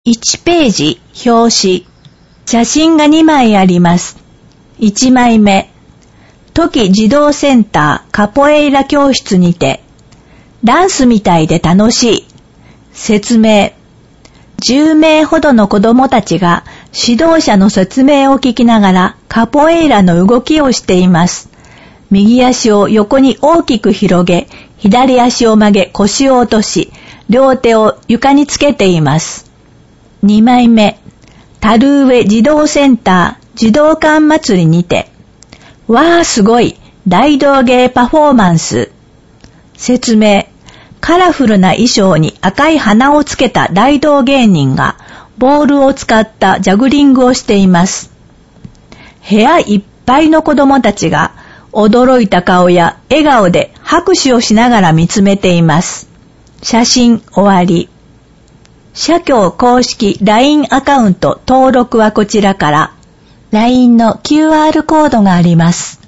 1ページ、表紙。写真が2枚あります。1枚目。トキ児童センターカポエイラ教室にて。ダンスみたいで楽しい。説明。10名ほどの子供たちが指導者の説明を聞きながらカポエイラの動きをしています。右足を横に大きく広げ、左足を曲げ腰を落とし、両手を床につけています。2枚目。タルーエ児童センター児童館祭りにて。わーすごい大道芸パフォーマンス。説明。カラフルな衣装に赤い花をつけた大道芸人がボールを使ったジャグリングをしています。部屋いっぱいの子供たちが驚いた顔や笑顔で拍手をしながら見つめています。写真終わり。社協公式 LINE アカウント登録はこちらから。LINE の QR コードがあります。